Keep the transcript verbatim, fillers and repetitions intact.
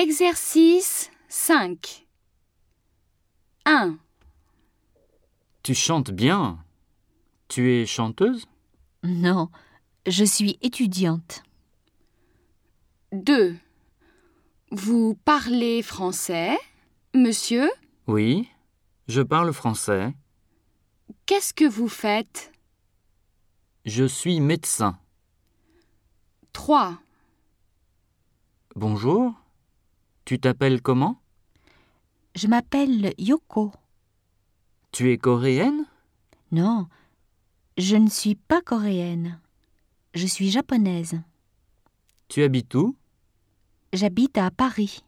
Exercice cinq. un. Tu chantes bien. Tu es chanteuse? Non, je suis étudiante. deux. Vous parlez français, monsieur? Oui, je parle français. Qu'est-ce que vous faites? Je suis médecin. trois. Bonjour. Tu t'appelles comment? Je m'appelle Yoko. Tu es coréenne? Non, je ne suis pas coréenne. Je suis japonaise. Tu habites où? J'habite à Paris.